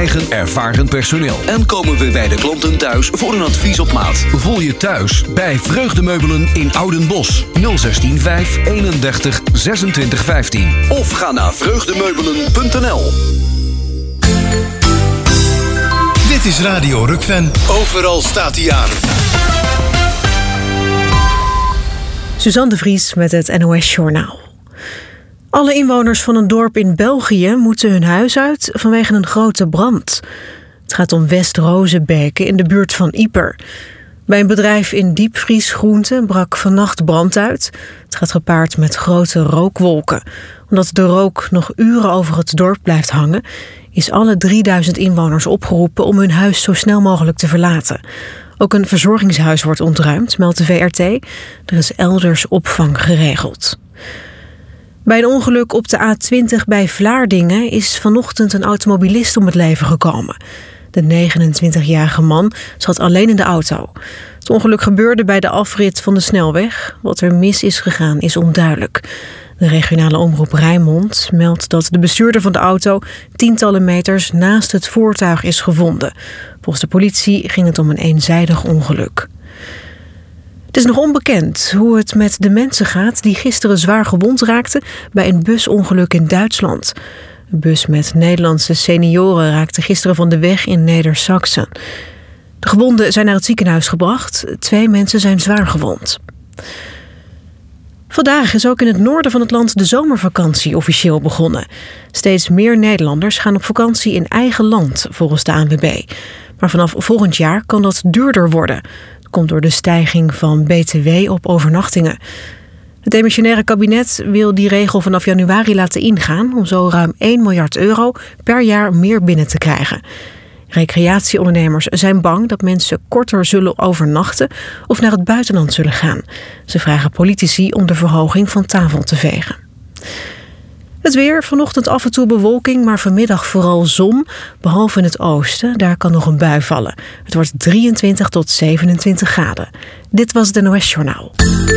eigen ervaren personeel. En komen we bij de klanten thuis voor een advies op maat. Voel je thuis bij Vreugdemeubelen in Oudenbosch. 016 5 31 26 15. Of ga naar vreugdemeubelen.nl. Dit is Radio Rukven. Overal staat hij aan. Suzanne de Vries met het NOS-journaal. Alle inwoners van een dorp in België moeten hun huis uit vanwege een grote brand. Het gaat om West-Rozenbeke in de buurt van Ieper. Bij een bedrijf in diepvriesgroenten brak vannacht brand uit. Het gaat gepaard met grote rookwolken. Omdat de rook nog uren over het dorp blijft hangen, is alle 3000 inwoners opgeroepen om hun huis zo snel mogelijk te verlaten. Ook een verzorgingshuis wordt ontruimd, meldt de VRT. Er is elders opvang geregeld. Bij een ongeluk op de A20 bij Vlaardingen is vanochtend een automobilist om het leven gekomen. De 29-jarige man zat alleen in de auto. Het ongeluk gebeurde bij de afrit van de snelweg. Wat er mis is gegaan is onduidelijk. De regionale omroep Rijnmond meldt dat de bestuurder van de auto tientallen meters naast het voertuig is gevonden. Volgens de politie ging het om een eenzijdig ongeluk. Het is nog onbekend hoe het met de mensen gaat die gisteren zwaar gewond raakten bij een busongeluk in Duitsland. Een bus met Nederlandse senioren raakte gisteren van de weg in Neder-Saxen. De gewonden zijn naar het ziekenhuis gebracht. 2 mensen zijn zwaar gewond. Vandaag is ook in het noorden van het land de zomervakantie officieel begonnen. Steeds meer Nederlanders gaan op vakantie in eigen land, volgens de ANWB. Maar vanaf volgend jaar kan dat duurder worden. Dat komt door de stijging van BTW op overnachtingen. Het demissionaire kabinet wil die regel vanaf januari laten ingaan om zo ruim 1 miljard euro per jaar meer binnen te krijgen. Recreatieondernemers zijn bang dat mensen korter zullen overnachten of naar het buitenland zullen gaan. Ze vragen politici om de verhoging van tafel te vegen. Het weer, vanochtend af en toe bewolking, maar vanmiddag vooral zon, behalve in het oosten. Daar kan nog een bui vallen. Het wordt 23 tot 27 graden. Dit was het NOS-journaal.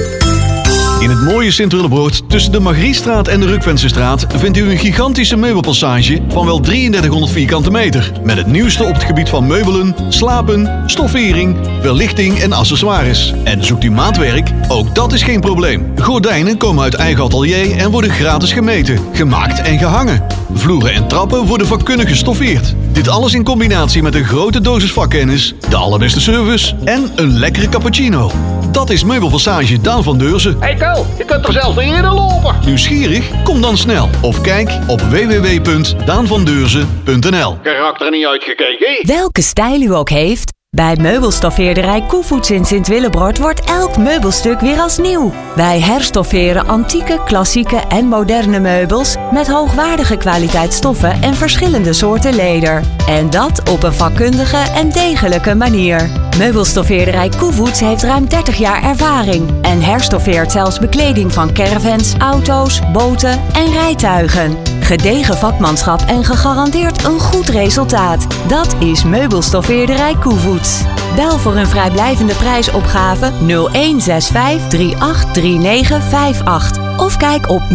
In het mooie Sint-Willebroord, tussen de Margriestraat en de Rukvensestraat, vindt u een gigantische meubelpassage van wel 3300 vierkante meter. Met het nieuwste op het gebied van meubelen, slapen, stoffering, verlichting en accessoires. En zoekt u maatwerk? Ook dat is geen probleem. Gordijnen komen uit eigen atelier en worden gratis gemeten, gemaakt en gehangen. Vloeren en trappen worden vakkundig gestoffeerd. Dit alles in combinatie met een grote dosis vakkennis, de allerbeste service en een lekkere cappuccino. Dat is Meubelpassage Daan van Deurzen. Hey Ko, je kunt er zelfs niet in lopen. Nieuwsgierig? Kom dan snel of kijk op www.daanvandeurzen.nl. Karakter niet uitgekeken. Welke stijl u ook heeft, bij meubelstoffeerderij Koevoets in Sint-Willebroord wordt elk meubelstuk weer als nieuw. Wij herstofferen antieke, klassieke en moderne meubels met hoogwaardige kwaliteit stoffen en verschillende soorten leder. En dat op een vakkundige en degelijke manier. Meubelstoffeerderij Koevoets heeft ruim 30 jaar ervaring en herstoffeert zelfs bekleding van caravans, auto's, boten en rijtuigen. Gedegen vakmanschap en gegarandeerd een goed resultaat. Dat is Meubelstoffeerderij Koevoets. Bel voor een vrijblijvende prijsopgave 0165 383958 of kijk op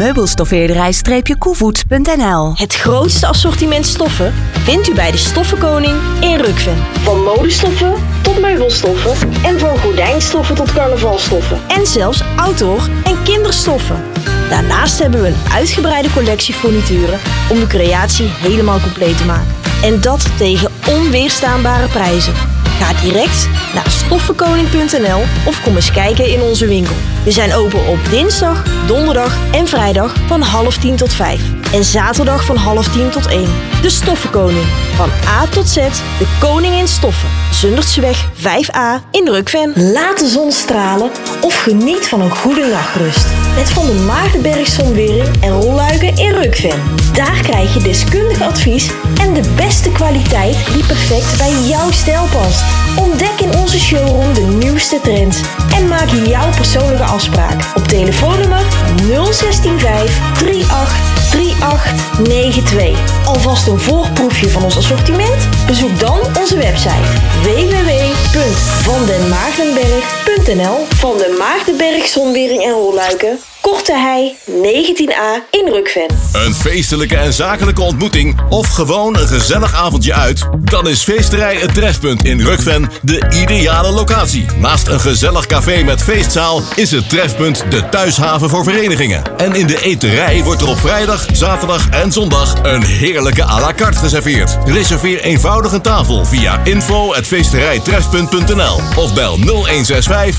meubelstoffeerderij-koevoets.nl. Het grootste assortiment stoffen vindt u bij de Stoffenkoning in Rukven. Van modestoffen tot meubelstoffen en van gordijnstoffen tot carnavalstoffen. En zelfs outdoor- en kinderstoffen. Daarnaast hebben we een uitgebreide collectie furnituren om de creatie helemaal compleet te maken. En dat tegen onweerstaanbare prijzen. Ga direct naar stoffenkoning.nl of kom eens kijken in onze winkel. We zijn open op dinsdag, donderdag en vrijdag van 9:30 tot 5. En zaterdag van 9:30 tot 1. De Stoffenkoning. Van A tot Z, de koning in stoffen. Zundertseweg 5A in Rukven. Laat de zon stralen of geniet van een goede nachtrust. Met Van der Maagdenberg Zonwering en Rolluiken in Rukven. Daar krijg je deskundig advies en de beste kwaliteit die perfect bij jouw stijl past. Ontdek in onze showroom de nieuwste trends en maak jouw persoonlijke afspraak op telefoonnummer 0165 383892. Alvast een voorproefje van ons assortiment? Bezoek dan onze website www.vandenmaagdenberg.nl. Van der Maagdenberg Zonwering en Rolluiken Korte Hei 19A in Rukven. Een feestelijke en zakelijke ontmoeting of gewoon een gezellig avondje uit? Dan is Feesterij Het Trefpunt in Rukven de ideale locatie. Naast een gezellig café met feestzaal is het Trefpunt de thuishaven voor verenigingen. En in de eterij wordt er op vrijdag, zaterdag en zondag een heerlijke à la carte geserveerd. Reserveer eenvoudig een tafel via info@feesterijtrefpunt.nl of bel 0165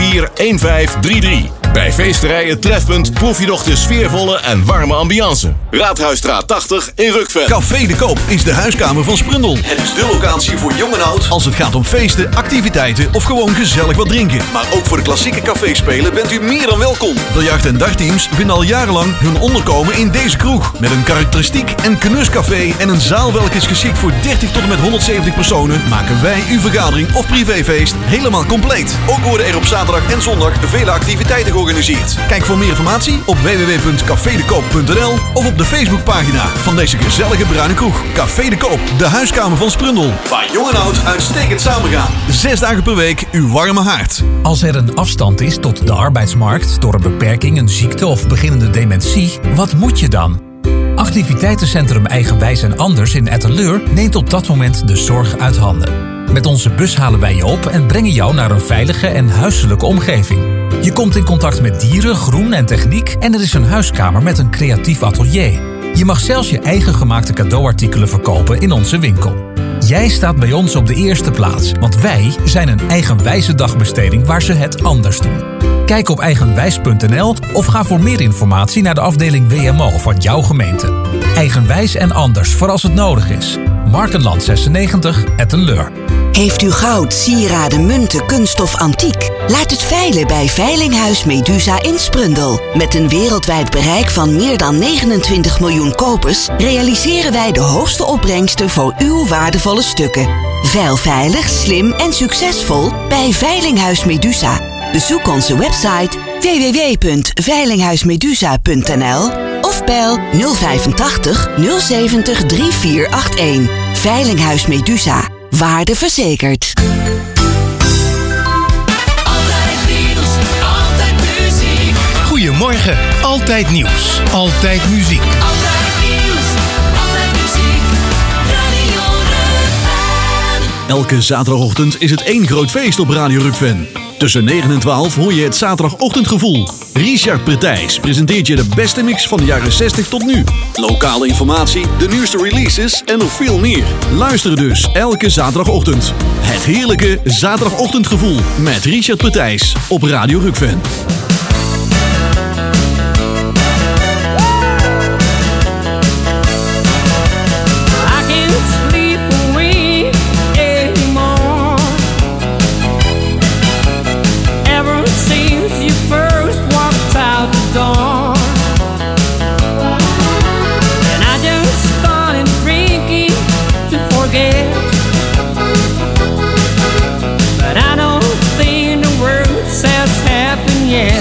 341533. Bij Feesterij Het Trefpunt proef je nog de sfeervolle en warme ambiance. Raadhuisstraat 80 in Rukven. Café de Koop is de huiskamer van Sprundel. Het is de locatie voor jong en oud als het gaat om feesten, activiteiten of gewoon gezellig wat drinken. Maar ook voor de klassieke caféspelen bent u meer dan welkom. Biljacht- en dagteams vinden al jarenlang hun onderkomen in deze kroeg. Met een karakteristiek en knuscafé en een zaal welke is geschikt voor 30 tot en met 170 personen, maken wij uw vergadering of privéfeest helemaal compleet. Ook worden er op zaterdag en zondag vele activiteiten georganiseerd. Kijk voor meer informatie op www.cafedekoop.nl of op de Facebookpagina van deze gezellige bruine kroeg. Café de Koop, de huiskamer van Sprundel. Waar jong en oud uitstekend samengaan. 6 dagen per week uw warme haard. Als er een afstand is tot de arbeidsmarkt door een beperking, een ziekte of beginnende dementie, wat moet je dan? Activiteitencentrum Eigenwijs en Anders in Etteleur neemt op dat moment de zorg uit handen. Met onze bus halen wij je op en brengen jou naar een veilige en huiselijke omgeving. Je komt in contact met dieren, groen en techniek en er is een huiskamer met een creatief atelier. Je mag zelfs je eigen gemaakte cadeauartikelen verkopen in onze winkel. Jij staat bij ons op de eerste plaats, want wij zijn een eigenwijze dagbesteding waar ze het anders doen. Kijk op eigenwijs.nl of ga voor meer informatie naar de afdeling WMO van jouw gemeente. Eigenwijs en Anders voor als het nodig is. Markenland 96, Etteleur. Heeft u goud, sieraden, munten, kunststof, antiek? Laat het veilen bij Veilinghuis Medusa in Sprundel. Met een wereldwijd bereik van meer dan 29 miljoen kopers realiseren wij de hoogste opbrengsten voor uw waardevolle stukken. Veil veilig, slim en succesvol bij Veilinghuis Medusa. Bezoek onze website www.veilinghuismedusa.nl of bel 085 070 3481. Veilinghuis Medusa. Waarde verzekerd. Altijd nieuws, altijd muziek. Goedemorgen, altijd nieuws, altijd muziek. Altijd nieuws, altijd muziek. Radio Rukven. Elke zaterdagochtend is het één groot feest op Radio Rukven. Tussen 9 en 12 hoor je het zaterdagochtendgevoel. Richard Pretijs presenteert je de beste mix van de jaren 60 tot nu. Lokale informatie, de nieuwste releases en nog veel meer. Luister dus elke zaterdagochtend. Het heerlijke zaterdagochtendgevoel met Richard Pretijs op Radio Rukven. Yeah.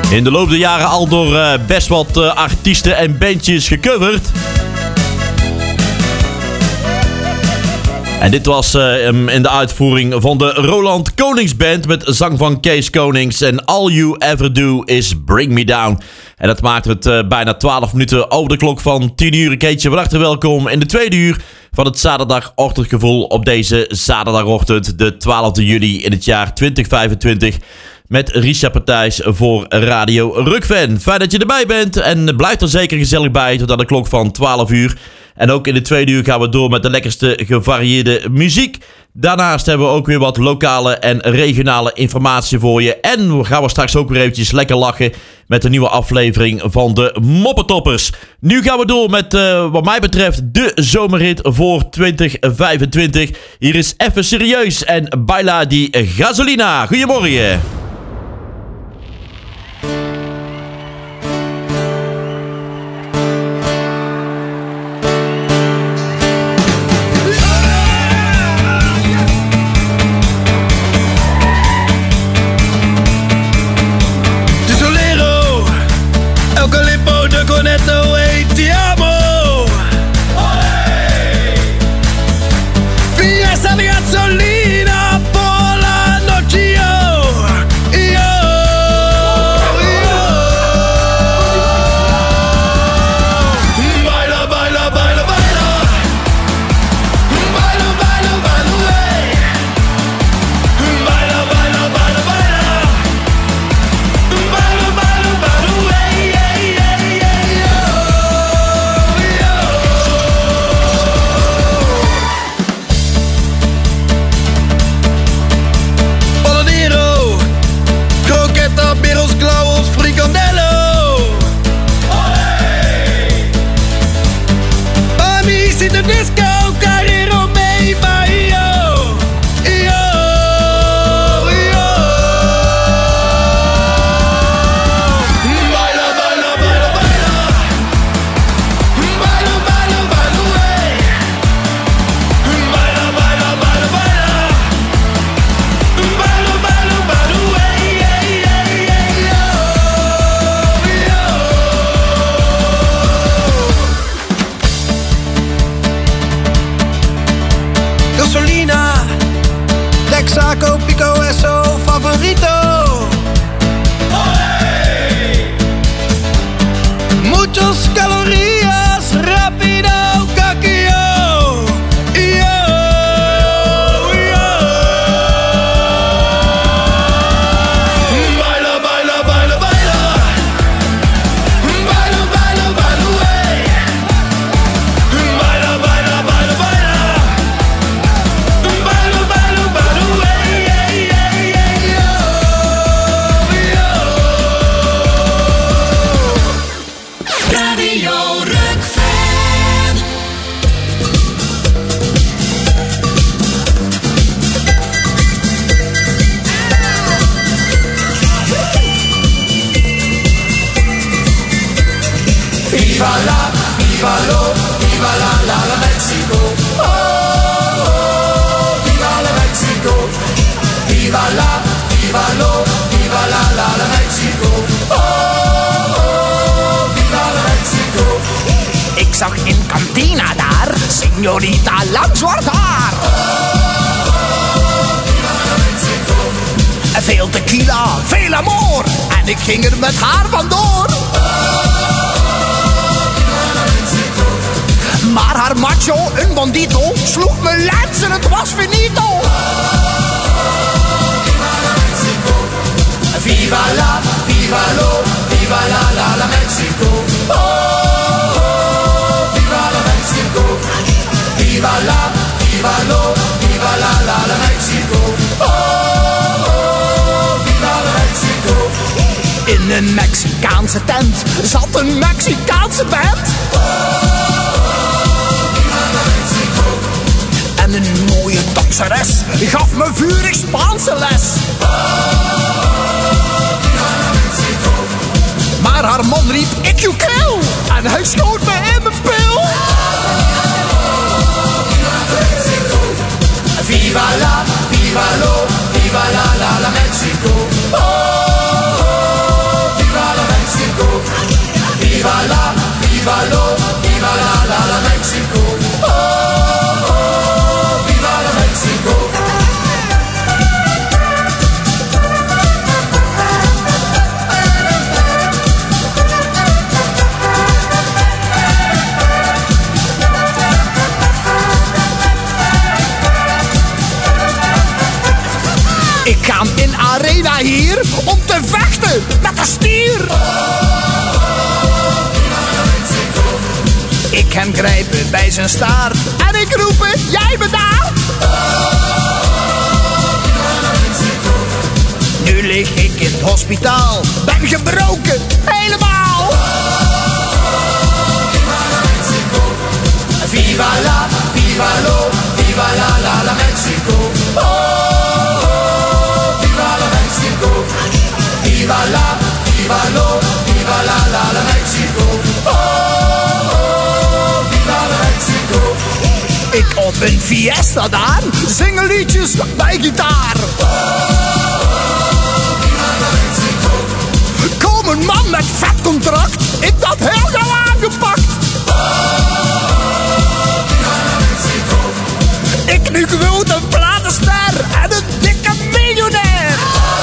In de loop der jaren al door best wat artiesten en bandjes gecoverd. En dit was in de uitvoering van de Roland Konings Band met zang van Kees Konings. En All You Ever Do Is Bring Me Down. En dat maakt het bijna 12 minuten over de klok van 10 uur. Keetje, van harte welkom in de tweede uur van het zaterdagochtendgevoel op deze zaterdagochtend, de 12e juli in het jaar 2025. Met Richard Partijs voor Radio Rukven. Fijn dat je erbij bent en blijf er zeker gezellig bij tot aan de klok van 12 uur. En ook in de tweede uur gaan we door met de lekkerste gevarieerde muziek. Daarnaast hebben we ook weer wat lokale en regionale informatie voor je. En we gaan straks ook weer eventjes lekker lachen met een nieuwe aflevering van de Moppetoppers. Nu gaan we door met wat mij betreft de zomerhit voor 2025. Hier is Even Serieus en Baila di Gasolina. Goedemorgen. Signorita lang zwart haar. Veel tequila, veel amor. En ik ging er met haar vandoor. Maar haar macho, een bandito, sloeg me lens en het was finito. Viva la, viva lo, viva la Mexico. Viva la Mexico. Viva la, viva lo, viva la Mexico. Viva la Mexico. In een Mexicaanse tent zat een Mexicaanse band. Viva la Mexico. En een mooie danseres gaf me vurig Spaanse les. Viva la Mexico. Maar haar man riep ik you kill en hij schoot me in mijn pil. Viva la, viva lo, viva la Mexico. Viva Ik ga in arena hier om te vechten met de stier. Ik hem grijpen bij zijn staart en ik roepen, jij bent daar. Nu lig ik in het hospitaal, ben gebroken, helemaal. Viva la, viva lo, viva la Mexico. Oh, viva la Mexico. Viva la, viva lo, viva la Mexico. Oh, viva la Mexico. Ik op een fiesta daar, zingen liedjes bij gitaar. Kom een man met vet contract, ik dat heel gauw aangepakt. Ik nu gewoon een platenster en een dikke miljonair.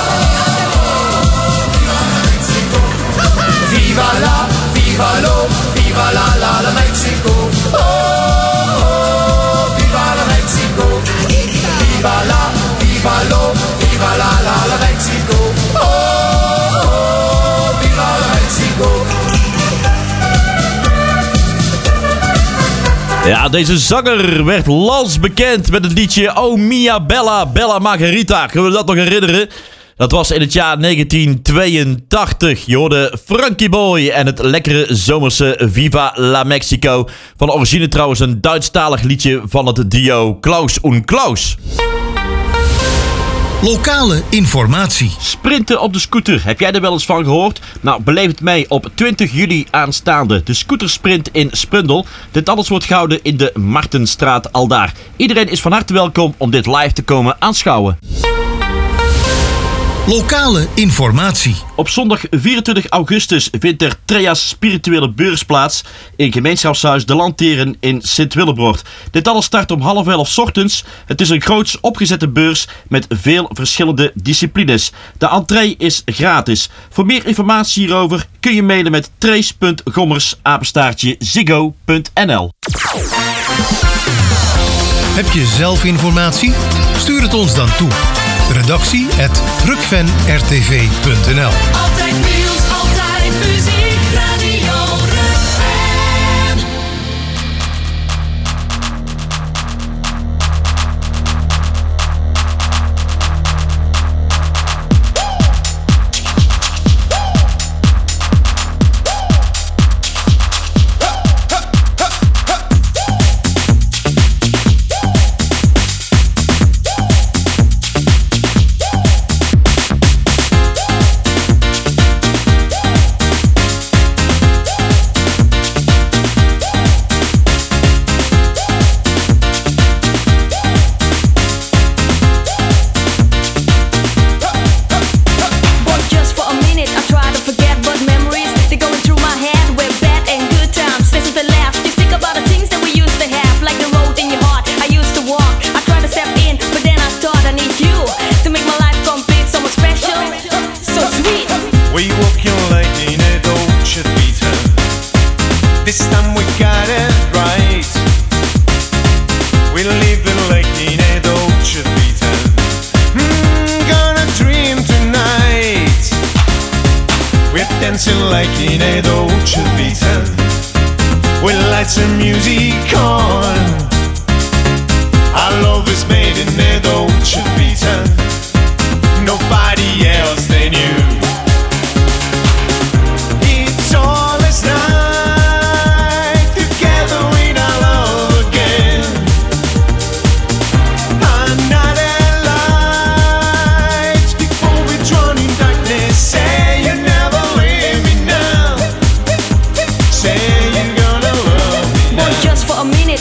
Viva la, viva lo, viva la Mexico. Oh, viva la Mexico. Viva la, viva lo, viva la Mexico. Oh, viva la Mexico. Ja, deze zanger werd landsbekend met het liedje Oh Mia Bella, Bella Margarita. Kunnen we dat nog herinneren? Dat was in het jaar 1982. Je hoorde Frankie Boy en het lekkere zomerse Viva la Mexico. Van de origine trouwens een Duitsstalig liedje van het duo Klaus und Klaus. Lokale informatie. Sprinten op de scooter. Heb jij er wel eens van gehoord? Nou, beleef het mee op 20 juli aanstaande. De scootersprint in Sprundel. Dit alles wordt gehouden in de Martenstraat aldaar. Iedereen is van harte welkom om dit live te komen aanschouwen. Lokale informatie. Op zondag 24 augustus vindt er Trea's spirituele beurs plaats in gemeenschapshuis De Landteren in Sint-Willebrord. Dit alles start om 10:30 ochtends. Het is een groots opgezette beurs met veel verschillende disciplines. De entree is gratis. Voor meer informatie hierover kun je mailen met trace.gommers@ziggo.nl. Heb je zelf informatie? Stuur het ons dan toe. redactie@rukvenrtv.nl. Altijd nieuws, altijd muziek, Radio Rukven. This time we got it right. We live like in a Dolce Vita. Gonna dream tonight. We're dancing like in a Dolce Vita. We light some music on. Our love is made in a Dolce Vita. Nobody else than you. It's all as night together in our love again. Another light before we drown in darkness. Say you never leave me now. Say you're gonna love me now. Boy, just for a minute.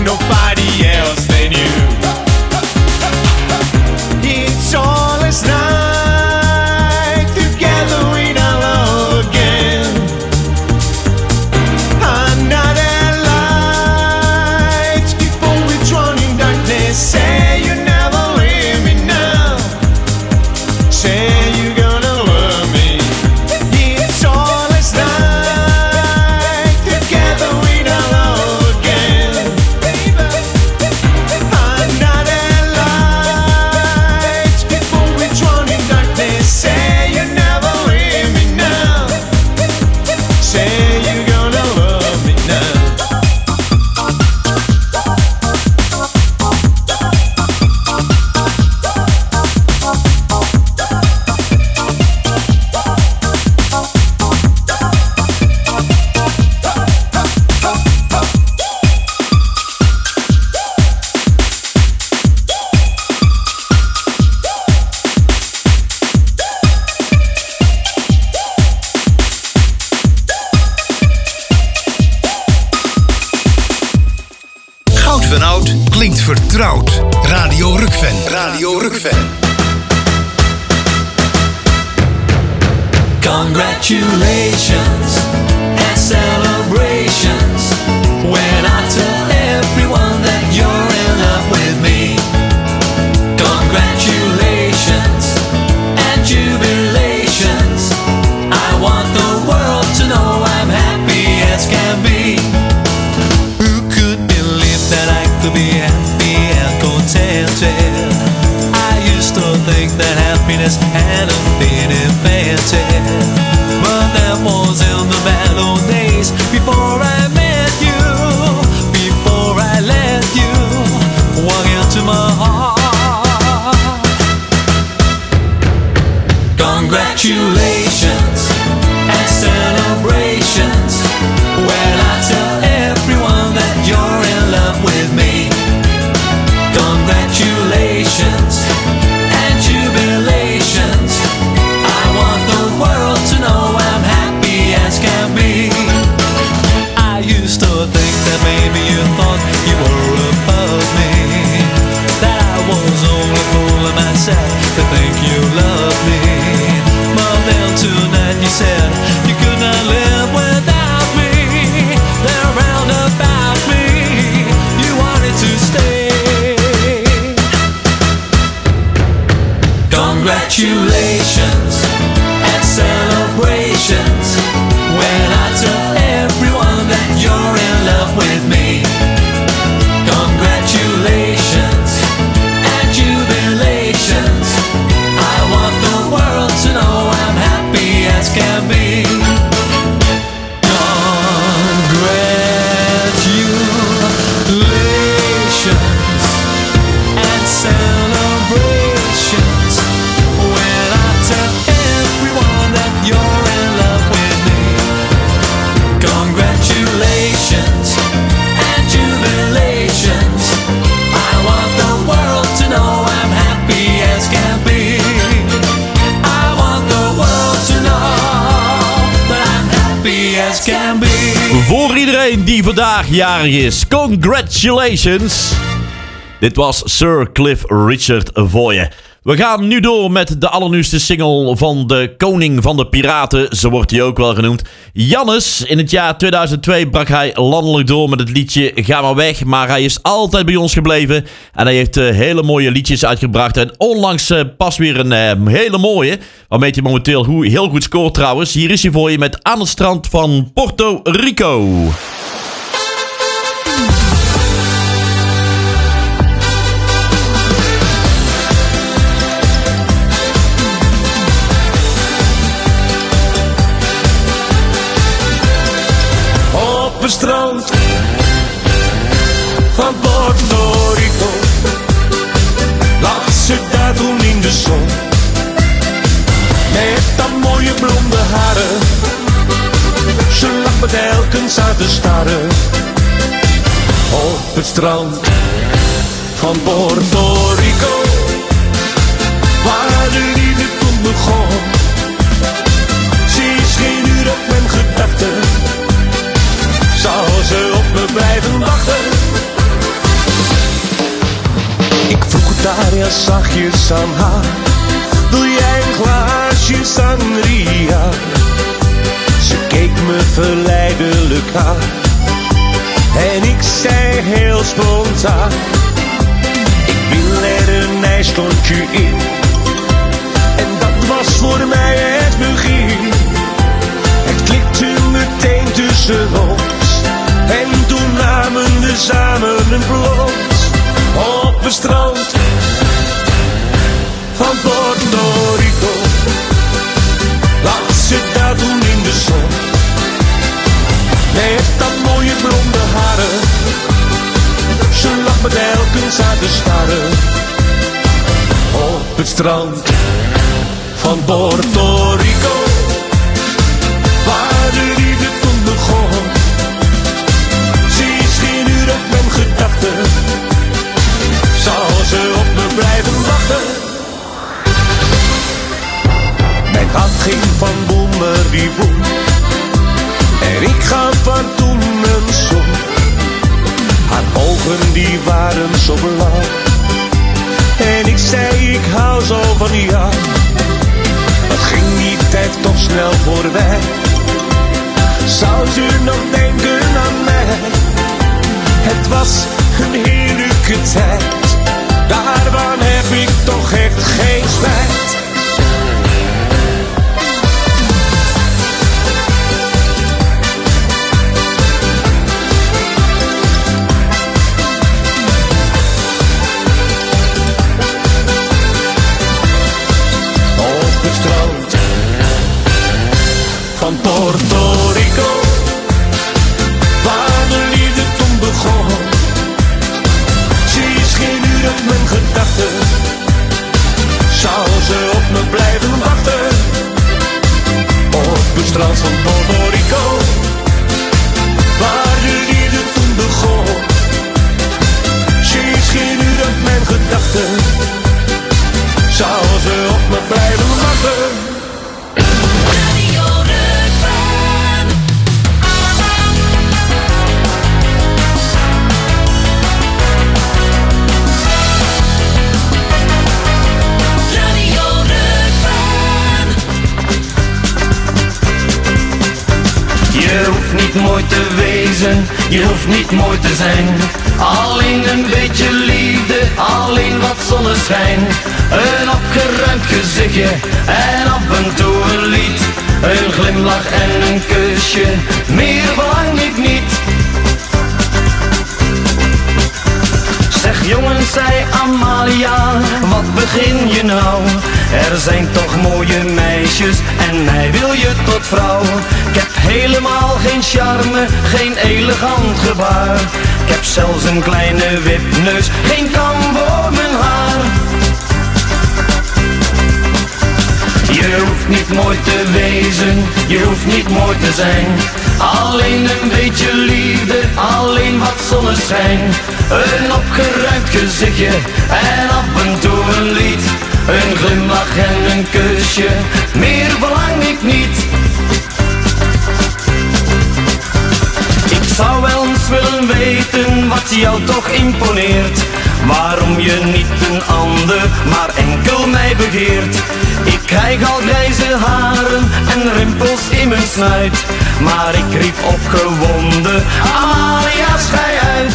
nobody else than you. It's all last night together in our love again. Another light before we drown in darkness. Say you never leave me now. Say you're gonna love me. It's all last night together in our love again. Another light before we drown in darkness. Say you never leave me now. Say you're gonna love me now. Goud van oud klinkt vertrouwd. Radio Rukven. Radio Rukven. Congratulations and celebrations when I tell everyone that you're in love with me. Congratulations and jubilations. I want the world to know I'm happy as can be. Who could believe that I could be happy and contented? I used to think that happiness hadn't been invented, but that was in the bad old days before I met you, before I let you walk into my heart. Congratulations and celebrations when I tell everyone that you're in love with me. Congratulations and jubilations. I want the world to know I'm happy as can be. I used to think that maybe you thought you were above me, that I was only fooling myself to think you loved me. But then tonight you said you could not live without me. Then round about me you wanted to stay. Congratulations and celebrations when I tell everyone that you're in love with me. Congratulations and jubilations. I want the world to know I'm happy as can be. Congratulations and celebrations when I tell everyone that you're in love with me. Congratulations and jubilations. I want the world to know I'm happy as can be. I want the world to know that I'm happy as can be. Voor iedereen die vandaag jarig is, congratulations! Dit was Sir Cliff Richard voor je. We gaan nu door met de allernieuwste single van de koning van de piraten, zo wordt hij ook wel genoemd. Jannes, in het jaar 2002 brak hij landelijk door met het liedje Ga maar weg, maar hij is altijd bij ons gebleven. En hij heeft hele mooie liedjes uitgebracht en onlangs pas weer een hele mooie, waarmee hij momenteel heel goed scoort trouwens. Hier is hij voor je met Aan het strand van Puerto Rico. Op het strand van Puerto Rico lag ze daar toen in de zon. Met dat mooie blonde haren, ze lag me telkens aan te staren. Op het strand van Puerto Rico, waar de liefde toen begon. Ze is geen uur op mijn gedachten, zal ze op me blijven wachten. daar ja zachtjes aan haar. Wil jij een glaasje sangria? Ze keek me verleidelijk aan en ik zei heel spontaan: ik wil er een ijsklontje in. En dat was voor mij het begin. Het klikte meteen tussen ons en toen namen we samen een plot op het strand van Puerto Rico. Laat ze daar doen in de zon, met dat mooie blonde haren. Ze lag me telkens aan te staren op het strand van Puerto Rico, waar de liefde toen begon. Ze is geen uur op mijn gedachten, zal ze op me blijven wachten. Mijn hart ging van boemer die boem en ik gaf van toen een zon. Haar ogen die waren zo blauw en ik zei ik hou zo van jou. Wat ging die tijd toch snel voorbij? Zou ze nog denken aan mij? Het was een heerlijke tijd, daarvan heb ik toch echt geen spijt. Op het strand van Puerto Rico, waar de liefde toen begon. Ze is geen uur op mijn gedachten, zou ze op me blijven wachten. Op het strand van Puerto Rico, waar de liefde toen begon. Ze is geen uur op mijn gedachten, zou ze op me blijven wachten. Je hoeft niet mooi te wezen, je hoeft niet mooi te zijn. Alleen een beetje liefde, alleen wat zonneschijn. Een opgeruimd gezichtje en af en toe een lied. Een glimlach en een kusje, meer verlang ik niet. Zeg jongens, zei Amalia, wat begin je nou? Er zijn toch mooie meisjes en mij wil je tot vrouw. Ik heb helemaal geen charme, geen elegant gebaar. Ik heb zelfs een kleine wipneus, geen kam voor mijn haar. Je hoeft niet mooi te wezen, je hoeft niet mooi te zijn. Alleen een beetje liefde, alleen wat zonneschijn. Een opgeruimd gezichtje en af en toe een lied. Een glimlach en een kusje, meer verlang ik niet. Ik zou wel eens willen weten wat jou toch imponeert. Waarom je niet een ander, maar enkel mij begeert. Ik krijg al grijze haren en rimpels in mijn snuit. Maar ik riep opgewonden, Amalia, schei uit.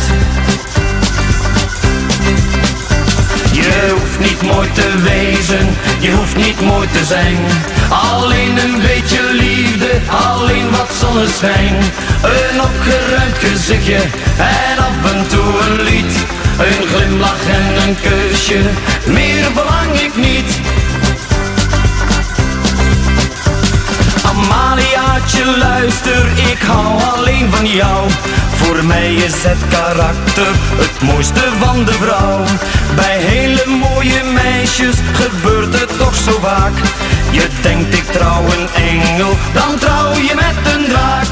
Je hoeft niet mooi te wezen, je hoeft niet mooi te zijn. Alleen een beetje liefde, alleen wat zonneschijn. Een opgeruimd gezichtje en af en toe een lied. Een glimlach en een kusje, meer verlang ik niet. Amaliaatje, luister, ik hou alleen van jou. Voor mij is het karakter het mooiste van de vrouw. Bij hele mooie meisjes gebeurt het toch zo vaak. Je denkt ik trouw een engel, dan trouw je met een draak.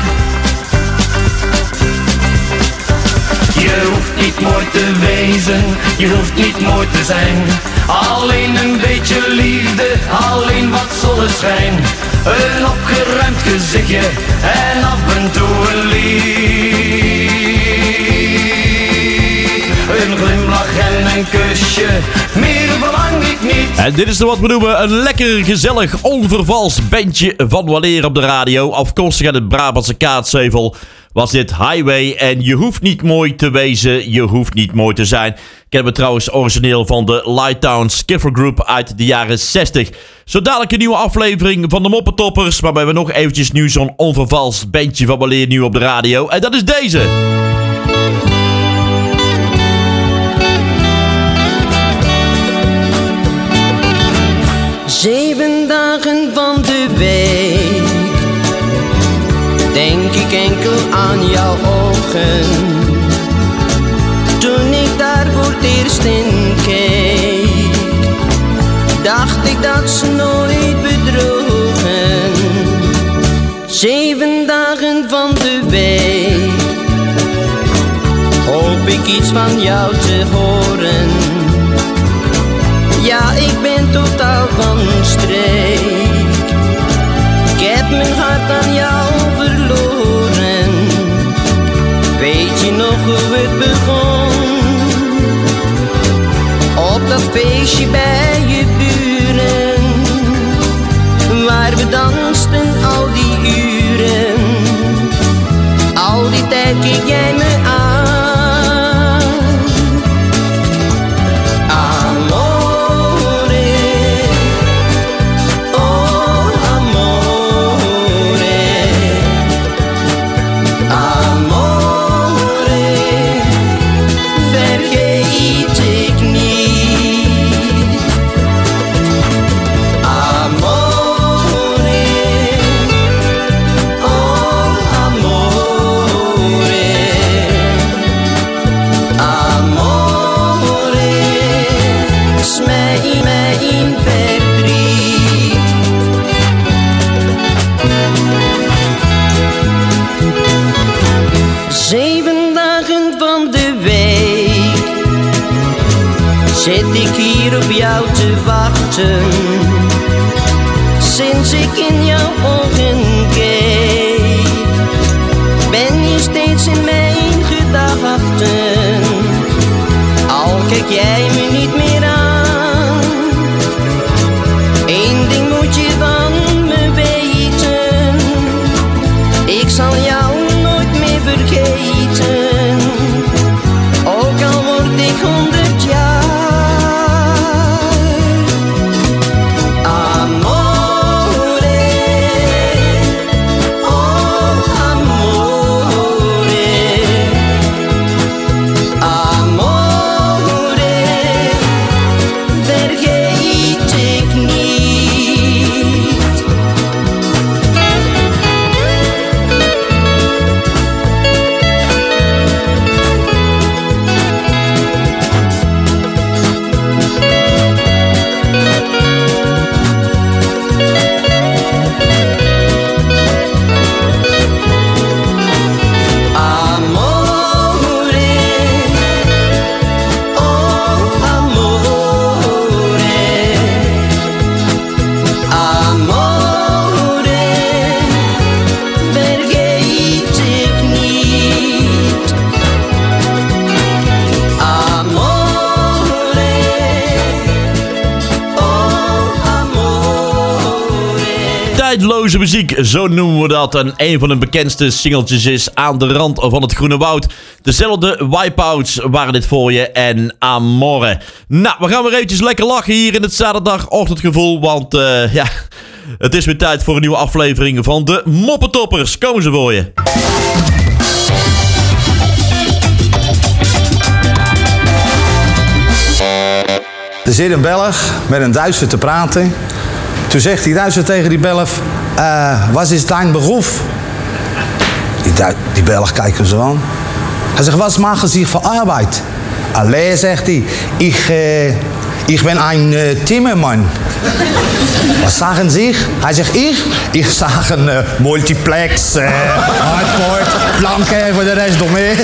Je hoeft niet mooi te wezen, je hoeft niet mooi te zijn. Alleen een beetje liefde, alleen wat zonneschijn. Een opgeruimd gezichtje en af en toe een lied. Een glimlach en een kusje, meer En dit is wat we noemen een lekker, gezellig, onvervalst bandje van weleer op de radio. Afkomstig uit het Brabantse Kaatsheuvel was dit Highway. En je hoeft niet mooi te wezen, je hoeft niet mooi te zijn. Kennen we trouwens origineel van de Lighttown Skiffer Group uit de jaren 60. Zo dadelijk een nieuwe aflevering van de Moppetoppers. Maar we hebben nog eventjes nu zo'n onvervalst bandje van weleer nu op de radio. En dat is deze. 7 dagen van de week denk ik enkel aan jouw ogen. Toen ik daar voor het eerst in keek, dacht ik dat ze nooit bedrogen. 7 dagen van de week hoop ik iets van jou te horen. Ja, ik ben totaal van streek. Ik heb mijn hart aan jou verloren. Weet je nog hoe het begon? Op dat feestje bij je buren, waar we dansten al die uren. Al die tijd keek jij me aan. Zit ik hier op jou te wachten, sinds ik in jouw ogen keek, ben je steeds in mijn gedachten, al kijk jij me niet meer aan. Eén ding moet je van me weten, ik zal jou nooit meer vergeten, ook al word ik 100 jaar. Tijdloze muziek, zo noemen we dat. En een van de bekendste singeltjes is Aan de Rand van het Groene Woud. Dezelfde Wipeouts waren dit voor je en Amore. Nou, we gaan weer eventjes lekker lachen hier in het zaterdagochtendgevoel. Want ja, het is weer tijd voor een nieuwe aflevering van de Moppetoppers. Komen ze voor je. Er zit een Belg met een Duitser te praten. Toen zegt die Duitser tegen die Belg, wat is dein Beruf? Die Belg kijkt hem zo aan. Hij zegt, wat maken Sie voor arbeid? Allee, zegt hij, ik ben een Timmerman. Wat zagen Sie? Hij zegt, ik zag een multiplex, hardboard, planken en voor de rest nog meer.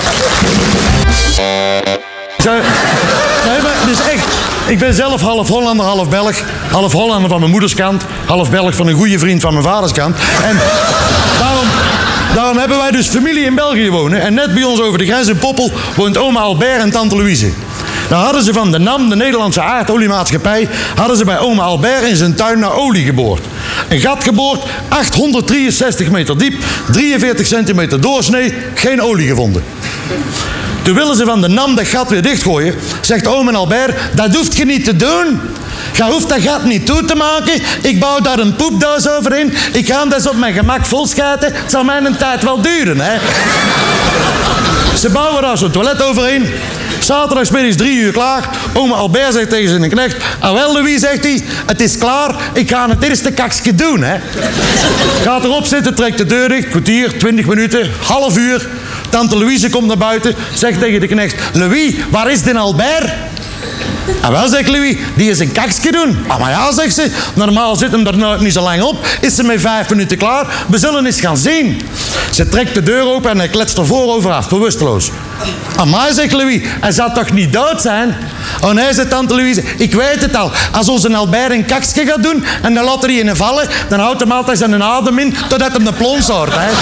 Nee, maar het is echt. Ik ben zelf half Hollander, half Belg. Half Hollander van mijn moederskant. Half Belg van een goede vriend van mijn vaderskant. En daarom hebben wij dus familie in België wonen. En net bij ons over de grens in Poppel woont oma Albert en tante Louise. Dan hadden ze van de NAM, de Nederlandse aardoliemaatschappij, hadden ze bij oma Albert in zijn tuin naar olie geboord. Een gat geboord, 863 meter diep, 43 centimeter doorsnee, geen olie gevonden. Toen willen ze van de NAM dat gat weer dichtgooien. Zegt oma Albert, dat hoeft je niet te doen. Je hoeft dat gat niet toe te maken. Ik bouw daar een poepdoos overheen. Ik ga dus op mijn gemak volschijten. Het zal mij een tijd wel duren, hè. Ze bouwen daar zo'n toilet overheen. Zaterdagmiddags 3 uur klaar. Oma Albert zegt tegen zijn knecht... Ah wel, Louis, zegt hij, het is klaar. Ik ga het eerste kaksje doen, hè. Gaat erop zitten, trekt de deur dicht. Kwartier, 20 minuten, half uur. Tante Louise komt naar buiten. Zegt tegen de knecht... Louis, waar is den Albert? En wel, zegt Louis, die is een kaksje doen. Ah, maar ja, zegt ze, normaal zit hem er nou niet zo lang op. Is ze met 5 minuten klaar? We zullen eens gaan zien. Ze trekt de deur open en hij kletst er voorover af, bewusteloos. Amai, zegt Louis, hij zal toch niet dood zijn? Oh nee, zegt tante Louise, ik weet het al. Als onze Albert een kaksje gaat doen en dan laat er in vallen, dan houdt hem altijd zijn adem in totdat hem de plons hoort, hè.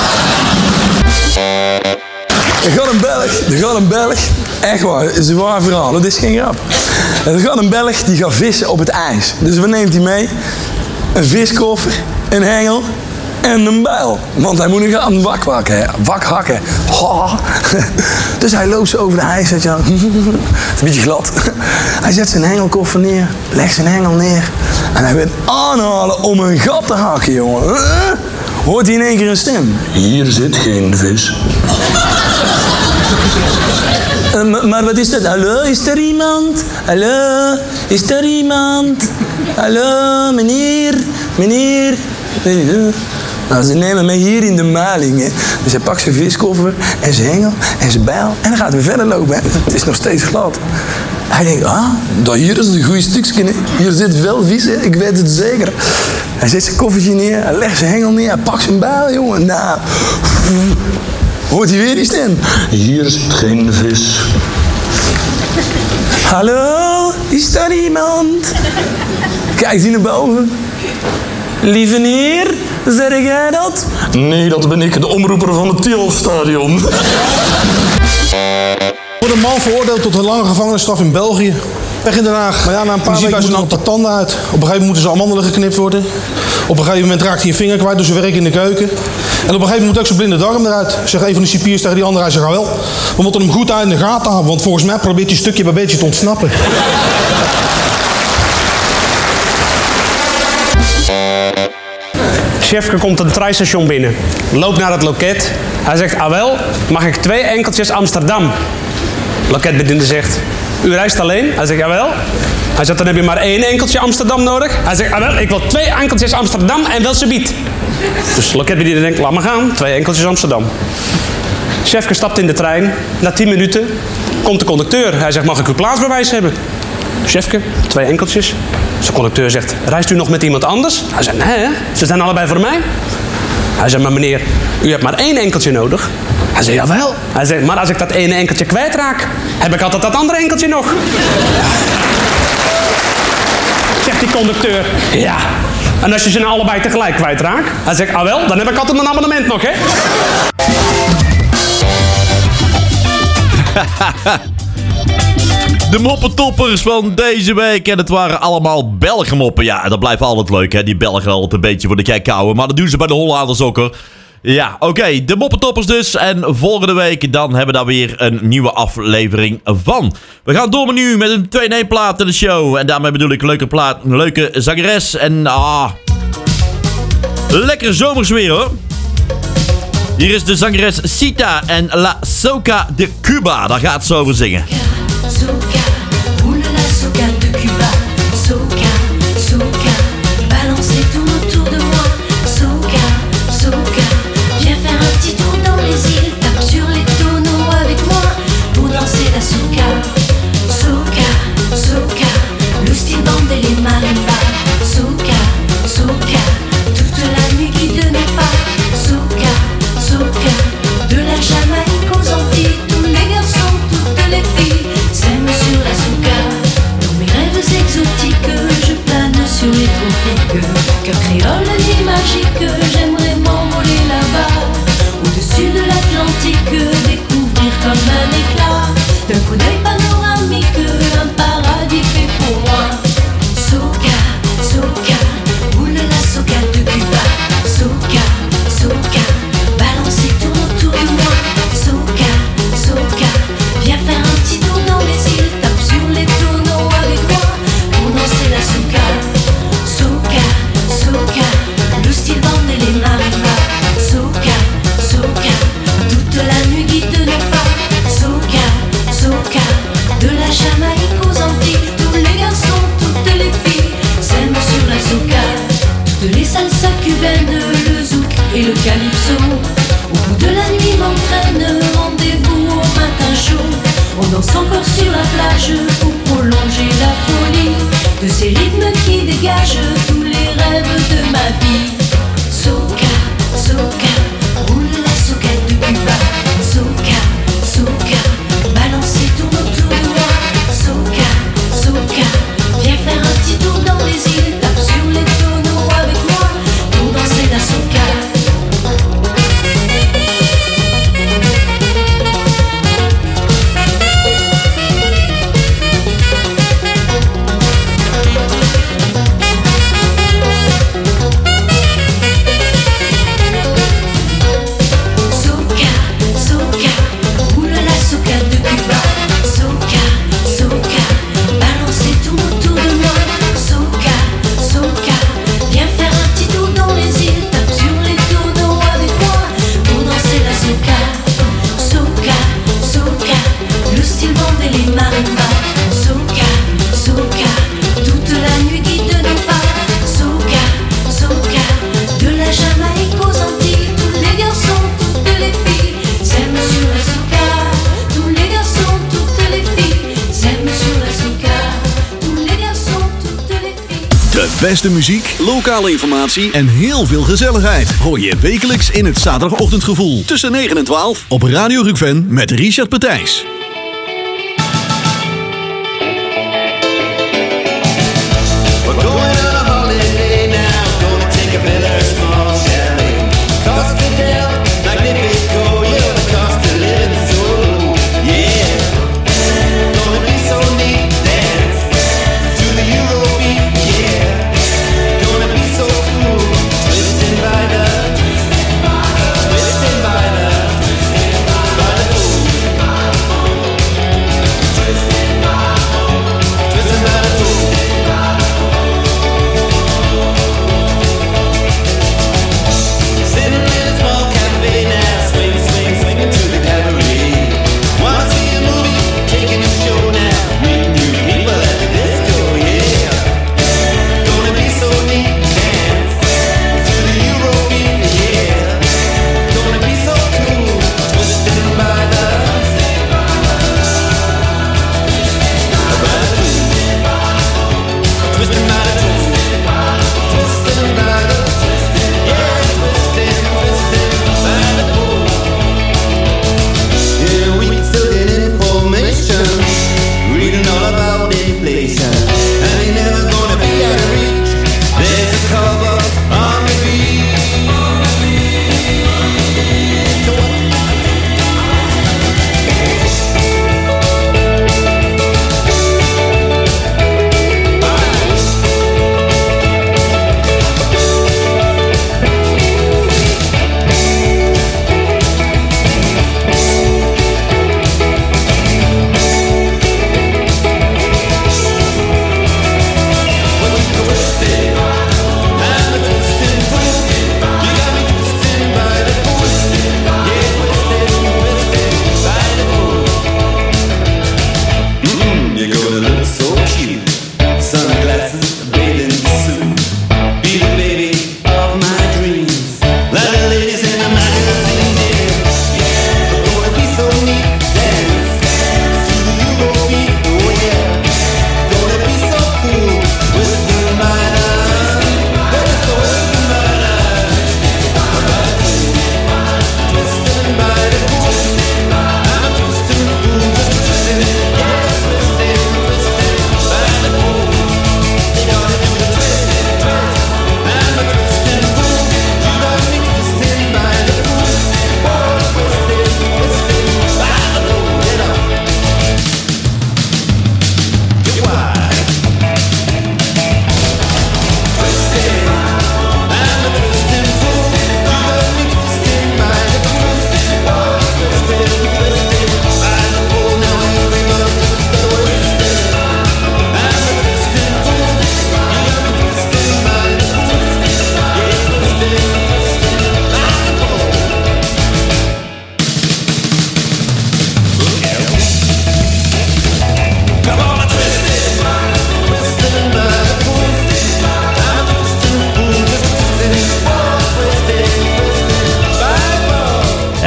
Er gaat een Belg, echt waar, het is een waar verhaal, dat is geen grap. Er gaat een Belg die gaat vissen op het ijs. Dus wat neemt hij mee? Een viskoffer, een hengel en een bijl. Want hij moet nog aan wak hakken. Oh. Dus hij loopt zo over de ijs, weet je wel. Het is een beetje glad. Hij zet zijn hengelkoffer neer, legt zijn hengel neer. En hij wil aanhalen om een gat te hakken, jongen. Hoort hij in één keer een stem. Hier zit geen vis. Maar wat is dat? Hallo, is er iemand? Hallo, is er iemand? Hallo, meneer? Nou, ze nemen mij hier in de maling. Hè. Dus hij pakt zijn viskoffer en zijn hengel en zijn bijl en dan gaat hij verder lopen. Hè. Het is nog steeds glad. Hij denkt, dat hier is een goed stukje. Hè. Hier zit veel vis, hè. Ik weet het zeker. Hij zet zijn koffertje neer, hij legt zijn hengel neer, hij pakt zijn bijl, jongen. Nou, hoort hij weer die stem? Hier zit geen vis. Hallo, is daar iemand? Kijkt hij naar boven. Lieve heer, zeg jij dat? Nee, dat ben ik, de omroeper van het Tialf-stadion. Wordt een man veroordeeld tot een lange gevangenisstraf in België. Weg in Den Haag. Maar ja, na een paar weken moeten ze de tanden uit. Op een gegeven moment moeten ze amandelen geknipt worden. Op een gegeven moment raakt hij een vinger kwijt door zijn werk in de keuken. En op een gegeven moment moet ook zijn blinde darm eruit. Zegt een van de cipiers tegen die andere, hij zegt, wel, we moeten hem goed uit in de gaten houden. Want volgens mij probeert hij stukje bij beetje te ontsnappen. Chefke komt een treinstation binnen. Loopt naar het loket. Hij zegt, ah wel, mag ik 2 enkeltjes Amsterdam? Loketbediende zegt, u reist alleen? Hij zegt, jawel. Hij zegt, dan heb je maar 1 enkeltje Amsterdam nodig. Hij zegt, ah wel, ik wil 2 enkeltjes Amsterdam en wel subiet. Dus loketbediende denkt, laat maar gaan, 2 enkeltjes Amsterdam. Chefke stapt in de trein. Na 10 minuten komt de conducteur. Hij zegt, mag ik uw plaatsbewijs hebben? Chefke, 2 enkeltjes. De conducteur zegt, reist u nog met iemand anders? Hij zegt, nee, ze zijn allebei voor mij. Hij zegt, maar meneer, u hebt maar 1 enkeltje nodig. Hij zegt, jawel. Hij zegt, maar als ik dat ene enkeltje kwijtraak, heb ik altijd dat andere enkeltje nog. Zegt die conducteur, ja. En als je ze nou allebei tegelijk kwijtraakt? Hij zegt, ah wel, dan heb ik altijd mijn abonnement nog, hè. De moppentoppers van deze week. En het waren allemaal Belgenmoppen. Ja, dat blijft altijd leuk, hè. Die Belgen altijd een beetje voor de gek houden. Maar dat doen ze bij de Hollanders ook, hoor. Ja, oké. De moppentoppers dus. En volgende week dan hebben we daar weer een nieuwe aflevering van. We gaan door nu met een 2-in-1 plaat in de show. En daarmee bedoel ik leuke plaat, leuke zangeres. En lekker zomers weer, hoor. Hier is de zangeres Sita en La Soca de Cuba. Daar gaat ze over zingen. Soca, oulala, soca de Cuba. Soca, soca, balancez tout autour de moi. Soca, soca, viens faire un petit tour dans les îles. Tape sur les tonneaux avec moi pour danser la soca. Soca, soca, le style bande et les marimbas. Soca, soca, toute la nuit qui ne n'est pas. Soca, soca, de la Jamaïque aux Antilles, tous les garçons, toutes les filles. C'est monsieur la plage pour prolonger la folie de ces rythmes qui dégagent tous les rêves de ma vie. Soca, soca, roule la soca de Cuba. Soca, soca, balancez tourne autour de moi. Soca, soca, viens faire un petit tour dans les îles, tape sur les tonneaux avec moi pour danser la soca. Beste muziek, lokale informatie en heel veel gezelligheid hoor je wekelijks in het zaterdagochtendgevoel tussen 9 en 12 op Radio Rukven met Richard Petijs.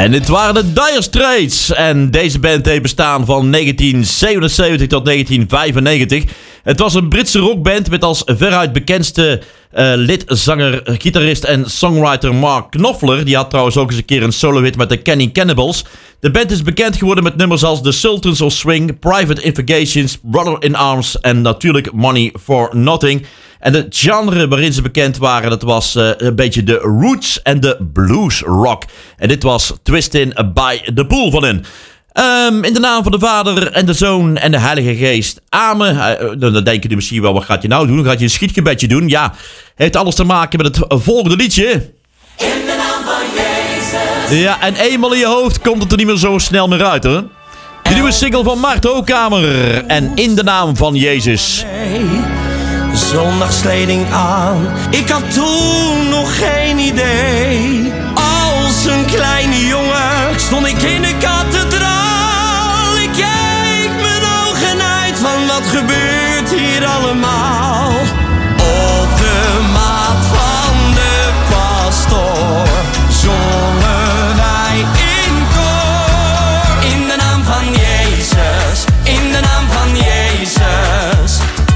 En dit waren de Dire Straits. En deze band heeft bestaan van 1977 tot 1995. Het was een Britse rockband met als veruit bekendste lid, zanger, gitarist en songwriter Mark Knopfler. Die had trouwens ook eens een keer een solo-hit met de Kenny Cannibals. De band is bekend geworden met nummers als The Sultans of Swing, Private Investigations, Brother in Arms en natuurlijk Money for Nothing. En het genre waarin ze bekend waren, dat was een beetje de roots en de blues rock. En dit was Twistin' by the Pool van hen. In de naam van de Vader en de Zoon en de Heilige Geest. Amen. Dan denken jullie misschien wel, wat gaat je nou doen? Gaat je een schietgebedje doen? Ja, heeft alles te maken met het volgende liedje. In de naam van Jezus. Ja, en eenmaal in je hoofd komt het er niet meer zo snel meer uit, hoor. De nieuwe single van Mart Hoogkamer. En In de naam van Jezus. Zondagskleding aan, ik had toen nog geen idee. Als een kleine jongen stond ik in de kathedraal. Ik keek mijn ogen uit van wat gebeurt hier allemaal. Op de maat van de pastoor zongen wij in koor. In de naam van Jezus, in de naam van Jezus.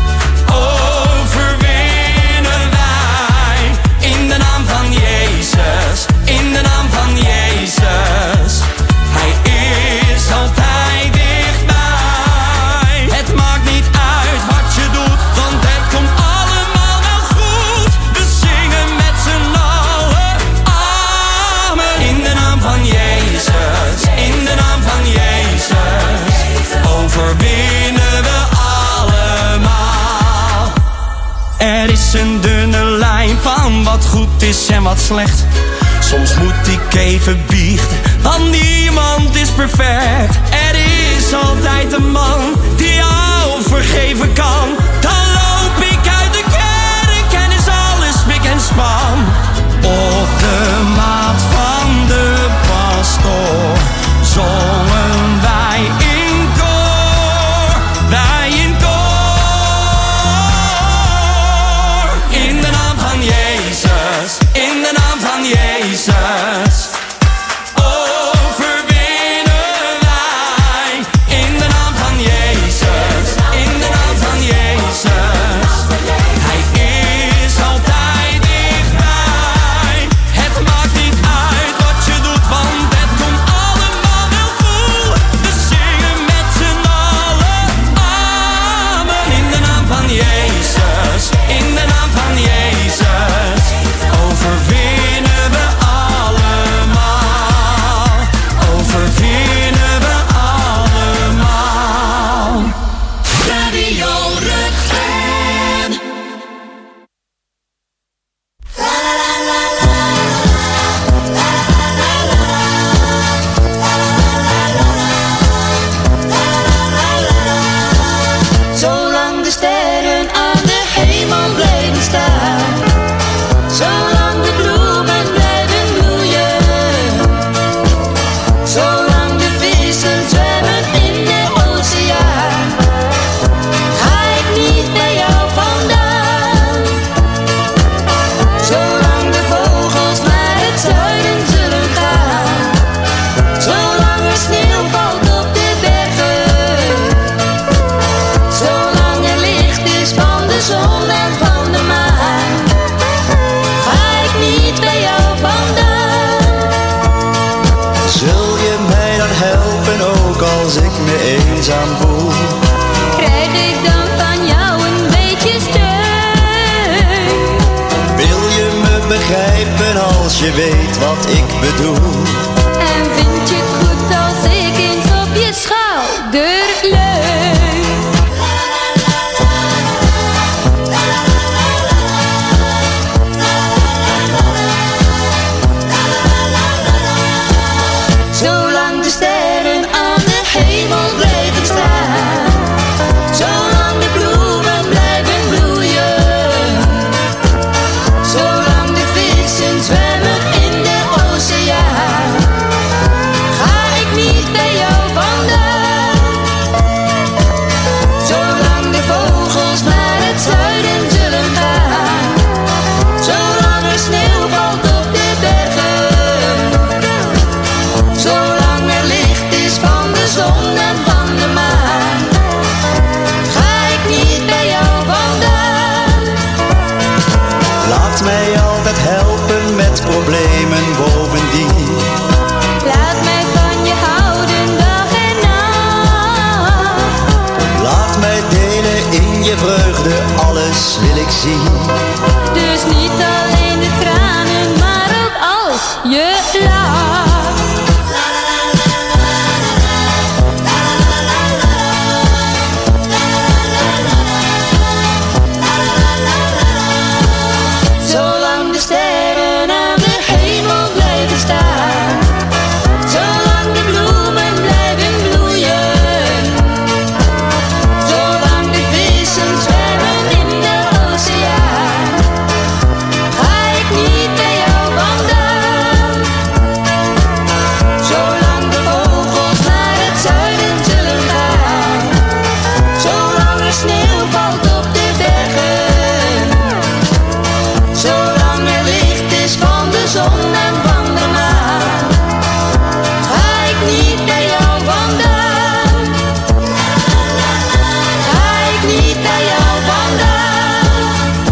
In de naam van Jezus, Hij is altijd dichtbij. Het maakt niet uit wat je doet, want het komt allemaal wel goed. We zingen met z'n allen, amen. In de naam van Jezus, in de naam van Jezus, overwinnen we allemaal. Er is een dunne lijn van wat goed is en wat slecht. Soms moet ik even biechten, want niemand is perfect. Er is altijd een man die jou vergeven kan. Dan loop ik uit de kerk en is alles spik en span. Op de maat van de pastoor zongen wij in koor. Wij in koor. In de naam van Jezus, in de naam van Jezus, overwinnen wij. In de naam van Jezus, in de naam van Jezus. Hij is altijd dichtbij. Het maakt niet uit wat je doet, want het komt allemaal wel goed. We zingen met z'n allen, amen. In de naam van Jezus, in de naam van Jezus, overwinnen we allemaal. Overwinnen we allemaal. Radio Rukven. Zolang de sterren aan de hemel blijven staan, zolang de bloemen blijven bloeien, zolang de vissen zwemmen in de oceaan, ga ik niet bij jou vandaan. Zolang de vogels naar het zuiden zullen gaan, zolang er sneeuw valt op de bergen, zolang er licht is van de zon en van de maan, ga ik niet bij jou vandaan. Zul je mij dan helpen ook als ik me eenzaam voel? Krijg ik dan van jou een beetje steun? Wil je me begrijpen als je weet wat ik bedoel? En vind je het goed als ik eens op je schouder leun? Zolang de sterren aan de hemel blijven staan, zolang de bloemen blijven bloeien, zolang de vissen zwemmen in de oceaan, met problemen bovendien. Laat mij van je houden dag en nacht. Laat mij delen in je vreugde, alles wil ik zien. Dus niet alleen de tranen, maar ook als je lacht. Zolang de sterren aan de hemel blijven staan, zolang de bloemen blijven bloeien, zolang de vissen zwemmen in de oceaan, ga ik niet bij jou vandaan. Zolang de vogels naar het zuiden zullen gaan, zolang er sneeuw valt op de bergen, zolang er licht is van de zon en van de maan, ga ik niet bij jou vandaan. Ga ik niet bij jou vandaan.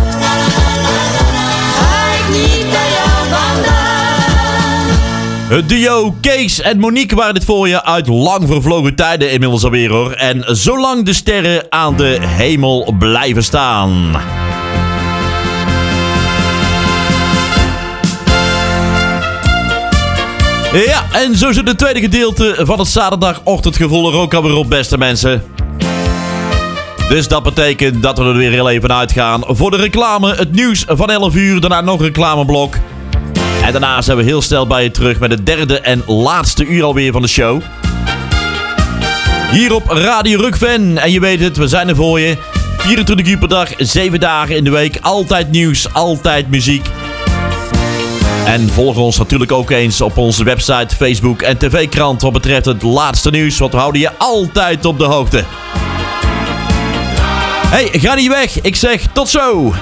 Ga ik niet bij jou vandaan. Het duo Kees en Monique waren dit voor je uit lang vervlogen tijden inmiddels alweer hoor. En zolang de sterren aan de hemel blijven staan. Ja, en zo zit het tweede gedeelte van het zaterdagochtendgevoel er ook alweer op, beste mensen. Dus dat betekent dat we er weer heel even uitgaan voor de reclame, het nieuws van 11 uur, daarna nog een reclameblok. En daarna zijn we heel snel bij je terug met het derde en laatste uur alweer van de show. Hier op Radio Rock-fan. En je weet het, we zijn er voor je. 24 uur per dag, 7 dagen in de week. Altijd nieuws, altijd muziek. En volg ons natuurlijk ook eens op onze website, Facebook en tv-krant wat betreft het laatste nieuws. Want we houden je altijd op de hoogte. Hey, ga niet weg. Ik zeg tot zo.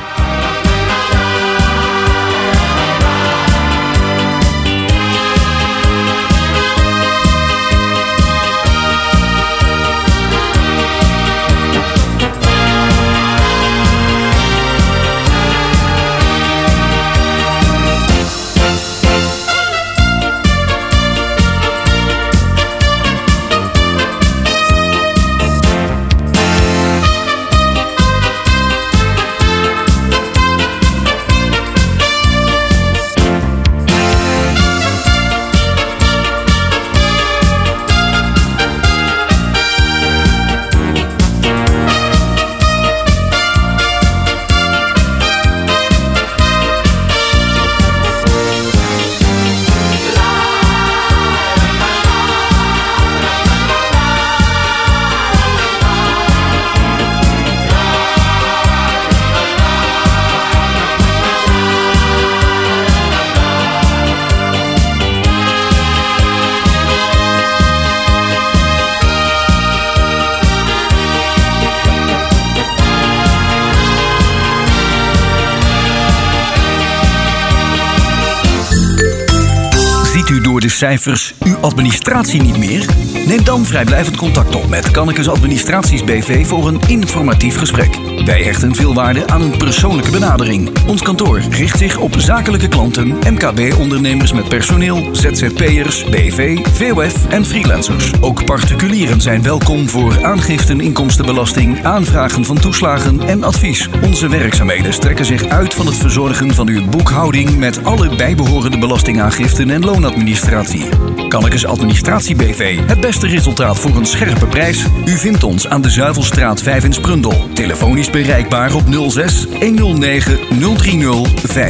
Door de cijfers uw administratie niet meer? Neem dan vrijblijvend contact op met Kannekes Administraties BV voor een informatief gesprek. Wij hechten veel waarde aan een persoonlijke benadering. Ons kantoor richt zich op zakelijke klanten, MKB-ondernemers met personeel, ZZP'ers, BV, VOF en freelancers. Ook particulieren zijn welkom voor aangiften inkomstenbelasting, aanvragen van toeslagen en advies. Onze werkzaamheden strekken zich uit van het verzorgen van uw boekhouding met alle bijbehorende belastingaangiften en loonadministratie. Kannekes Administratie BV. Het beste resultaat voor een scherpe prijs. U vindt ons aan de Zuivelstraat 5 in Sprundel. Telefonisch bereikbaar op 06 109 030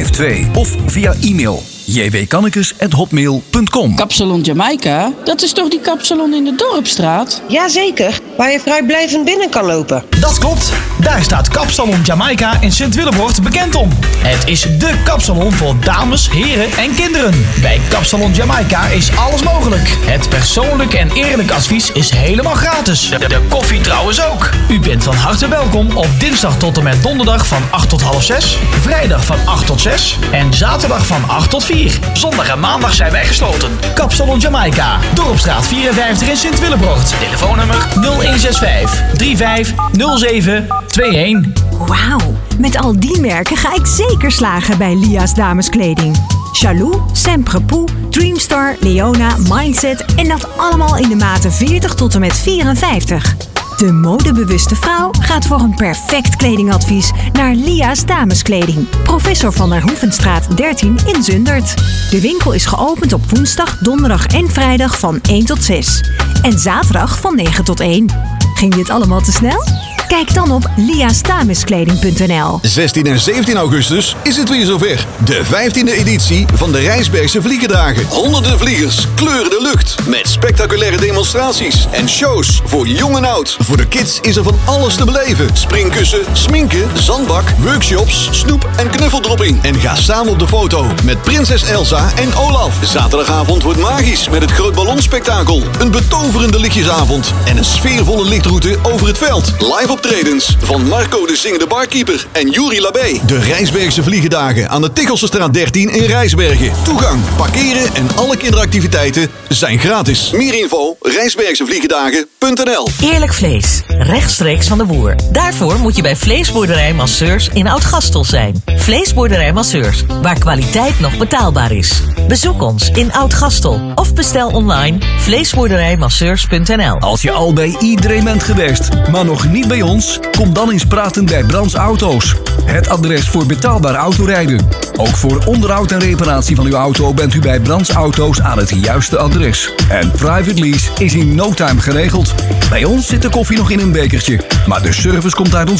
52 of via e-mail jwkannekes@hotmail.com. Kapsalon Jamaica? Dat is toch die kapsalon in de Dorpstraat? Jazeker, waar je vrijblijvend binnen kan lopen. Dat klopt. Daar staat Kapsalon Jamaica in Sint-Willebroort bekend om. Het is dé kapsalon voor dames, heren en kinderen. Bij Kapsalon Jamaica is alles mogelijk. Het persoonlijk en eerlijk advies is helemaal gratis. De koffie trouwens ook. U bent van harte welkom op dinsdag tot en met donderdag van 8 tot half 6, vrijdag van 8 tot 6 en zaterdag van 8 tot 4. Zondag en maandag zijn wij gesloten. Kapsalon Jamaica, Dorpstraat 54 in Sint-Willebroort. Telefoonnummer 0165 3507 21. Wauw, met al die merken ga ik zeker slagen bij Lia's Dameskleding. Jaloux, Semprepoux, Dreamstar, Leona, Mindset en dat allemaal in de maten 40 tot en met 54. De modebewuste vrouw gaat voor een perfect kledingadvies naar Lia's Dameskleding. Professor van der Hoevenstraat 13 in Zundert. De winkel is geopend op woensdag, donderdag en vrijdag van 1 tot 6. En zaterdag van 9 tot 1. Ging dit allemaal te snel? Kijk dan op liasdameskleding.nl. 16 en 17 augustus is het weer zover. De 15e editie van de Rijsbergse Vliegendagen. Honderden vliegers kleuren de lucht met spectaculaire demonstraties en shows voor jong en oud. Voor de kids is er van alles te beleven. Springkussen, sminken, zandbak, workshops, snoep en knuffeldropping. En ga samen op de foto met prinses Elsa en Olaf. Zaterdagavond wordt magisch met het Groot Ballonspektakel. Een betoverende lichtjesavond en een sfeervolle lichtroute over het veld. Live optredens van Marco de Zingende Barkeeper en Juri Labé. De Rijsbergse Vliegendagen aan de Tichelsestraat 13 in Rijsbergen. Toegang, parkeren en alle kinderactiviteiten zijn gratis. Meer info rijsbergsevliegendagen.nl. Eerlijk vlees, rechtstreeks van de boer. Daarvoor moet je bij Vleesboerderij Masseurs in Oud-Gastel zijn. Vleesboerderij Masseurs, waar kwaliteit nog betaalbaar is. Bezoek ons in Oud-Gastel of bestel online vleesboerderijmasseurs.nl. Als je al bij iedereen bent geweest, maar nog niet bij ons, kom dan eens praten bij Brands Auto's. Het adres voor betaalbaar autorijden. Ook voor onderhoud en reparatie van uw auto bent u bij Brands Auto's aan het juiste adres. En private lease is in no time geregeld. Bij ons zit de koffie nog in een bekertje, maar de service komt uit ons